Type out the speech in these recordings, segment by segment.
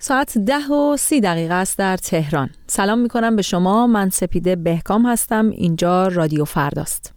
ساعت 10:30 است در تهران. سلام میکنم به شما. من سپیده بهکام هستم. اینجا رادیو فرداست.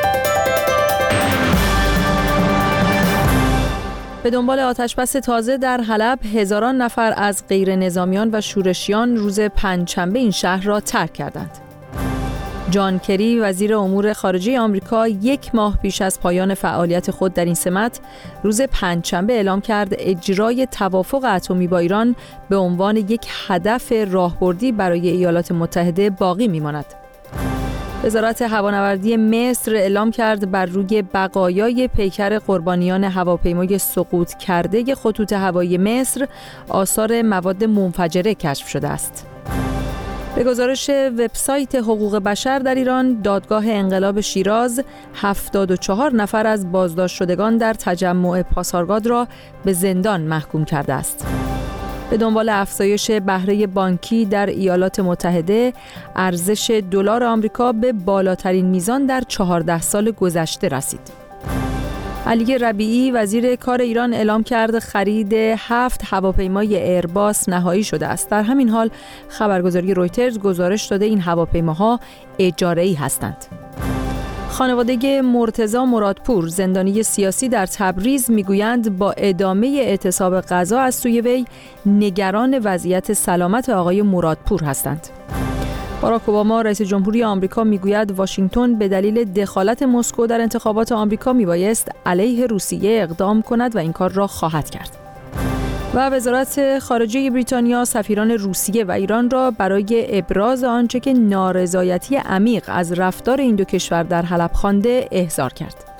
به دنبال آتشبس تازه در حلب، هزاران نفر از غیر نظامیان و شورشیان روز پنجشنبه این شهر را ترک کردند. جان کری وزیر امور خارجه آمریکا 1 ماه پیش از پایان فعالیت خود در این سمت روز پنجشنبه اعلام کرد اجرای توافق اتمی با ایران به عنوان یک هدف راهبردی برای ایالات متحده باقی میماند. وزارت هوانوردی مصر اعلام کرد بر روی بقایای پیکر قربانیان هواپیمای سقوط کرده خطوط هوایی مصر آثار مواد منفجره کشف شده است. به گزارش وبسایت حقوق بشر در ایران، دادگاه انقلاب شیراز 74 نفر از بازداشت شدگان در تجمع پاسارگاد را به زندان محکوم کرده است. به دنبال افزایش بهره بانکی در ایالات متحده، ارزش دلار آمریکا به بالاترین میزان در 14 سال گذشته رسید. علی ربیعی وزیر کار ایران اعلام کرد خرید 7 هواپیمای ایرباس نهایی شده است. در همین حال خبرگزاری رویترز گزارش داده این هواپیماها اجاره‌ای هستند. خانواده مرتضی مرادپور زندانی سیاسی در تبریز میگویند با ادامه اعتصاب غذا از سوی وی نگران وضعیت سلامت آقای مرادپور هستند. باراک اوباما رئیس جمهوری آمریکا میگوید واشنگتن به دلیل دخالت مسکو در انتخابات آمریکا میبایست علیه روسیه اقدام کند و این کار را خواهد کرد. و وزارت خارجه بریتانیا سفیران روسیه و ایران را برای ابراز آنچه که نارضایتی عمیق از رفتار این دو کشور در حلب خوانده احضار کرد.